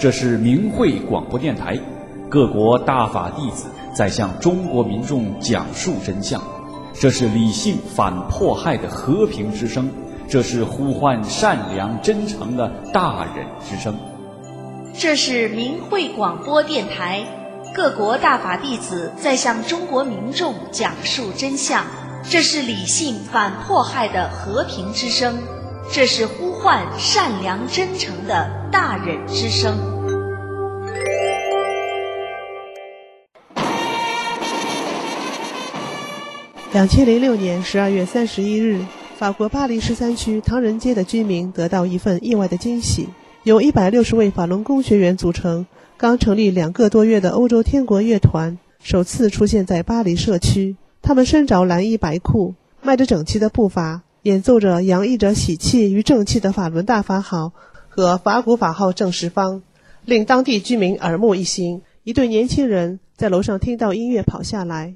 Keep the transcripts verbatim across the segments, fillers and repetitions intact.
这是明慧广播电台，各国大法弟子在向中国民众讲述真相。这是理性反迫害的和平之声，这是呼唤善良真诚的大忍之声。 这是明慧广播电台，各国大法弟子在向中国民众讲述真相。这是理性反迫害的和平之声，这是呼唤善良真诚的大忍之声。 两千零六年十二月三十一日，法国巴黎十三区唐人街的居民得到一份意外的惊喜。由一百六十位法轮功学员组成，刚成立两个多月的欧洲天国乐团首次出现在巴黎社区。他们身着蓝衣白裤，迈着整齐的步伐，演奏着洋溢着喜气与正气的法轮大法好和法鼓法号正十方，令当地居民耳目一新。一对年轻人在楼上听到音乐跑下来。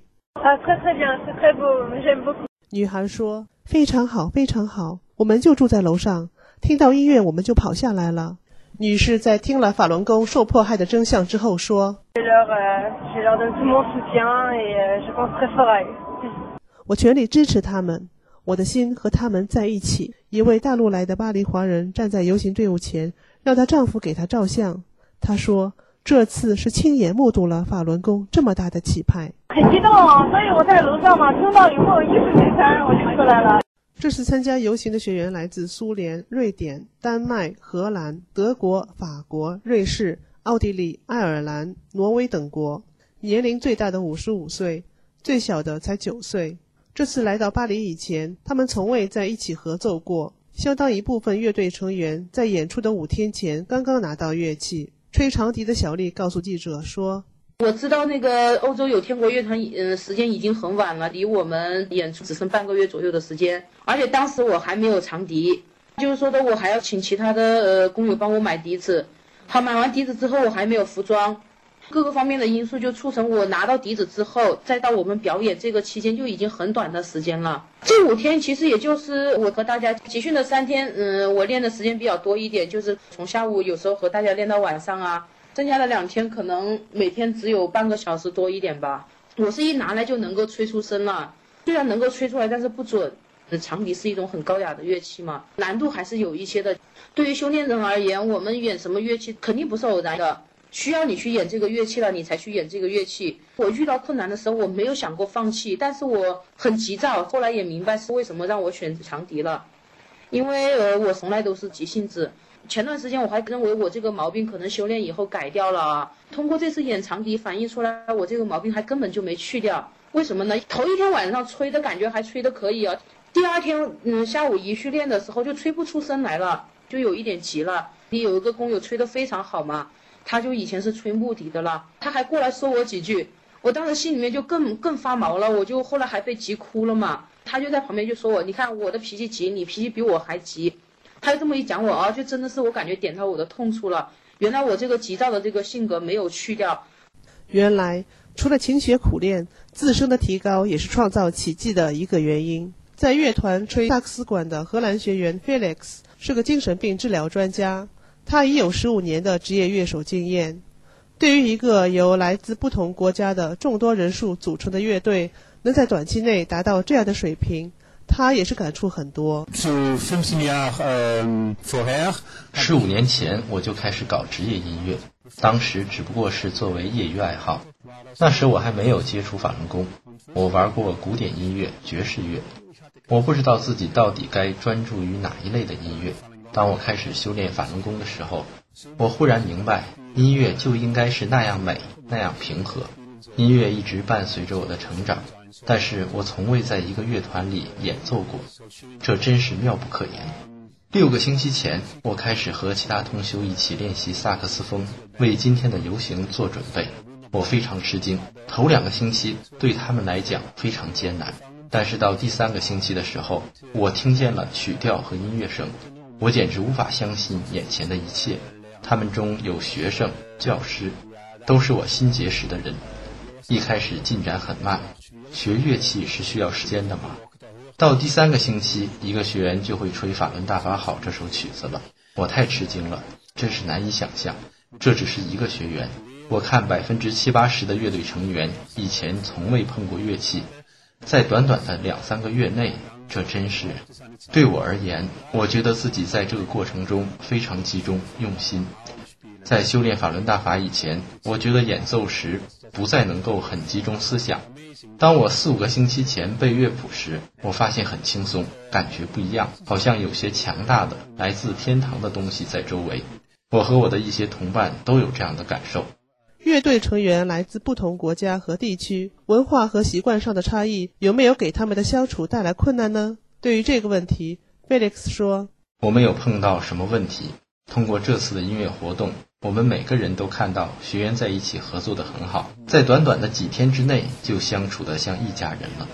女孩说：非常好，非常好，我们就住在楼上，听到音乐我们就跑下来了。女士在听了法轮功受迫害的真相之后说：我全力支持他们，我的心和他们在一起。一位大陆来的巴黎华人站在游行队伍前，让她丈夫给她照相。她说：这次是亲眼目睹了法轮功这么大的气派。 很激动，所以我在楼上嘛，听到以后一时没开我就出来了。 这次参加游行的学员来自苏联、瑞典、丹麦、荷兰、德国、法国、瑞士、奥地利、爱尔兰、挪威等国，年龄最大的五十五岁，最小的才九岁。这次来到巴黎以前，他们从未在一起合奏过。相当一部分乐队成员在演出的五天前刚刚拿到乐器。吹长笛的小丽告诉记者说： 我知道那个欧洲有天国乐团，呃，时间已经很晚了，离我们演出只剩半个月左右的时间，而且当时我还没有长笛，就是说的我还要请其他的呃工友帮我买笛子。好，买完笛子之后我还没有服装，各个方面的因素就促成我拿到笛子之后，再到我们表演这个期间就已经很短的时间了。这五天其实也就是我和大家集训的三天，嗯，我练的时间比较多一点，就是从下午有时候和大家练到晚上啊。剩下的两天可能每天只有半个小时多一点吧。我是一拿来就能够吹出声了，虽然能够吹出来，但是不准。长笛是一种很高雅的乐器嘛，难度还是有一些的。对于修炼人而言，我们演什么乐器肯定不是偶然的，需要你去演这个乐器了，你才去演这个乐器。我遇到困难的时候，我没有想过放弃，但是我很急躁。后来也明白是为什么让我选长笛了，因为呃，我从来都是急性子。前段时间我还认为我这个毛病可能修炼以后改掉了啊，通过这次演长笛反映出来，我这个毛病还根本就没去掉。为什么呢？头一天晚上吹的感觉还吹得可以啊，第二天嗯下午一去练的时候就吹不出声来了，就有一点急了。你有一个工友吹得非常好嘛，他就以前是吹木笛的了，他还过来说我几句，我当时心里面就更更发毛了，我就后来还被急哭了嘛。他就在旁边就说我，你看我的脾气急，你脾气比我还急。他就这么一讲我啊，就真的是我感觉点到我的痛处了。原来我这个急躁的这个性格没有去掉。 原来除了勤学苦练，自身的提高也是创造奇迹的一个原因。在乐团吹萨克斯管的荷兰学员 Felix 是个精神病治疗专家，他已有十五年的职业乐手经验。对于一个由来自不同国家的众多人数组成的乐队，能在短期内达到这样的水平，他也是感触很多。 十五年前我就开始搞职业音乐，当时只不过是作为业余爱好。那时我还没有接触法轮功，我玩过古典音乐、爵士乐，我不知道自己到底该专注于哪一类的音乐。当我开始修炼法轮功的时候，我忽然明白，音乐就应该是那样美，那样平和。音乐一直伴随着我的成长，但是我从未在一个乐团里演奏过，这真是妙不可言。六个星期前，我开始和其他同修一起练习萨克斯风，为今天的游行做准备。我非常吃惊，头两个星期对他们来讲非常艰难，但是到第三个星期的时候，我听见了曲调和音乐声，我简直无法相信眼前的一切。他们中有学生、教师，都是我新结识的人。一开始进展很慢，学乐器是需要时间的嘛。到第三个星期，一个学员就会吹法轮大法好这首曲子了，我太吃惊了，真是难以想象。 这只是一个学员，我看百分之七八十的乐队成员以前从未碰过乐器，在短短的两三个月内，这真是对我而言，我觉得自己在这个过程中非常集中用心。在修炼法轮大法以前，我觉得演奏时不再能够很集中思想。当我四五个星期前背乐谱时，我发现很轻松，感觉不一样，好像有些强大的来自天堂的东西在周围。我和我的一些同伴都有这样的感受。 乐队成员来自不同国家和地区，文化和习惯上的差异有没有给他们的相处带来困难呢？对于这个问题， Felix 说， 我们有碰到什么问题？通过这次的音乐活动，我们每个人都看到学员在一起合作得很好，在短短的几天之内就相处得像一家人了。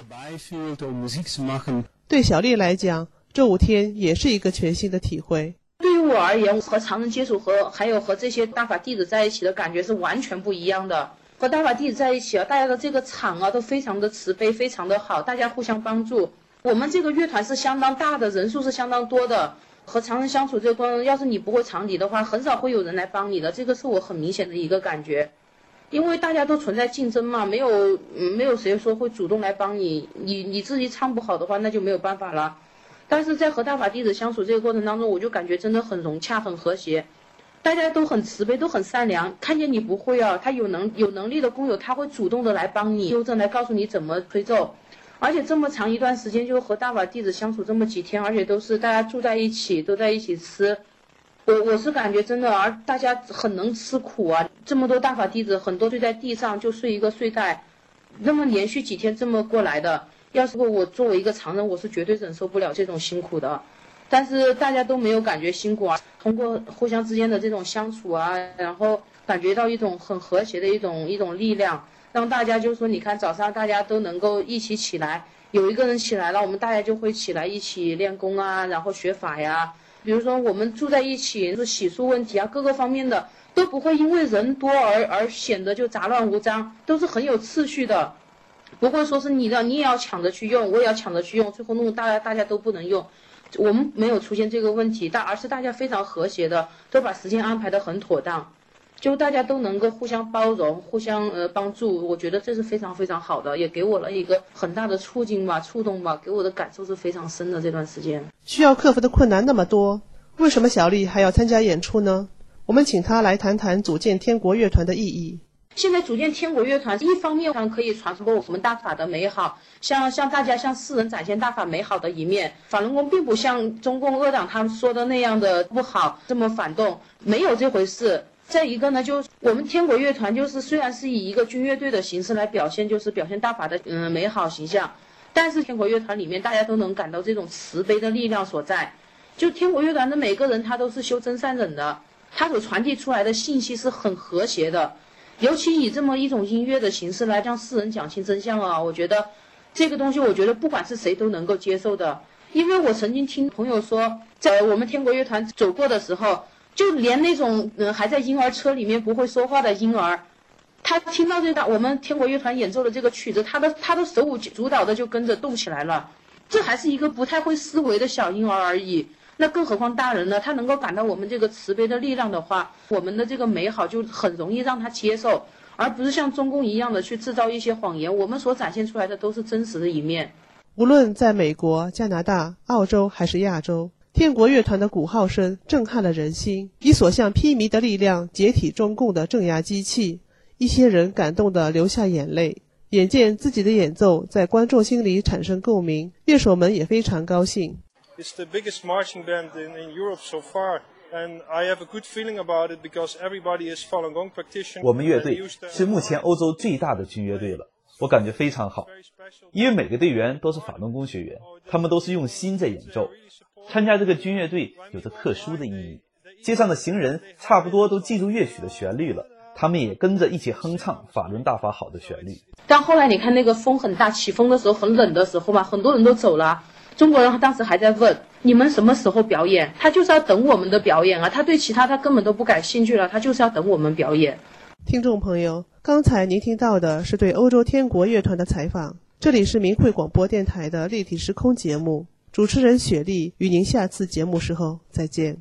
对小丽来讲，这五天也是一个全新的体会。 对于我而言，和常人接触和还有和这些大法弟子在一起的感觉是完全不一样的。和大法弟子在一起啊，大家的这个场啊都非常的慈悲，非常的好，大家互相帮助。我们这个乐团是相当大的，人数是相当多的。和常人相处这个过程，要是你不会长笛的话，很少会有人来帮你的，这个是我很明显的一个感觉。因为大家都存在竞争嘛，没有嗯没有谁说会主动来帮你，你你自己唱不好的话，那就没有办法了。但是在和大法弟子相处这个过程当中，我就感觉真的很融洽，很和谐，大家都很慈悲，都很善良。看见你不会啊，他有能有能力的工友，他会主动的来帮你纠正，来告诉你怎么吹奏。而且这么长一段时间，就和大法弟子相处这么几天，而且都是大家住在一起，都在一起吃。我我是感觉真的，而大家很能吃苦啊。这么多大法弟子，很多睡在地上就睡一个睡袋，那么连续几天这么过来的，要是我作为一个常人，我是绝对忍受不了这种辛苦的。但是大家都没有感觉辛苦啊，通过互相之间的这种相处啊，然后感觉到一种很和谐的一种一种力量。让大家就说，你看早上大家都能够一起起来，有一个人起来了，我们大家就会起来一起练功啊，然后学法呀。比如说我们住在一起，是洗漱问题啊，各个方面的都不会因为人多而而显得就杂乱无章，都是很有次序的，不会说是你的你也要抢着去用，我也要抢着去用，最后弄得大家大家都不能用。我们没有出现这个问题，但而是大家非常和谐的，都把时间安排得很妥当。就大家都能够互相包容，互相呃帮助，我觉得这是非常非常好的，也给我了一个很大的促进吧、触动吧，给我的感受是非常深的。这段时间需要克服的困难那么多，为什么小丽还要参加演出呢？我们请她来谈谈组建天国乐团的意义。 现在组建天国乐团，一方面可以传播我们大法的美好，向向大家向世人展现大法美好的一面。法轮功并不像中共恶党他们说的那样的不好，这么反动，没有这回事。再一个呢，就我们天国乐团就是虽然是以一个军乐队的形式来表现，就是表现大法的嗯美好形象，但是天国乐团里面大家都能感到这种慈悲的力量所在。就天国乐团的每个人他都是修真善忍的，他所传递出来的信息是很和谐的，尤其以这么一种音乐的形式来向世人讲清真相啊，我觉得这个东西我觉得不管是谁都能够接受的。因为我曾经听朋友说，在我们天国乐团走过的时候，就连那种嗯还在婴儿车里面不会说话的婴儿，他听到这个我们天国乐团演奏的这个曲子，他的他的手舞足蹈的就跟着动起来了。这还是一个不太会思维的小婴儿而已，那更何况大人呢？他能够感到我们这个慈悲的力量的话，我们的这个美好就很容易让他接受，而不是像中共一样的去制造一些谎言。我们所展现出来的都是真实的一面。 无论在美国、加拿大、澳洲还是亚洲，天国乐团的鼓号声震撼了人心，以所向披靡的力量解体中共的镇压机器，一些人感动地流下眼泪，眼见自己的演奏在观众心里产生共鸣，乐手们也非常高兴。 It's the biggest marching band in, in Europe so far, and I have a good feeling about it because everybody is Falun Gong practitioner. 我们乐队是目前欧洲最大的军乐队了，我感觉非常好，因为每个队员都是法轮功学员，他们都是用心在演奏。参加这个军乐队有着特殊的意义，街上的行人差不多都记住乐曲的旋律了，他们也跟着一起哼唱法轮大法好的旋律。 但后来你看那个风很大，起风的时候很冷的时候吧，很多人都走了，中国人当时还在问你们什么时候表演，他就是要等我们的表演啊，他对其他他根本都不感兴趣了，他就是要等我们表演。 听众朋友，刚才您听到的是对欧洲天国乐团的采访，这里是明慧广播电台的立体时空节目，主持人雪莉，与您下次节目时候再见。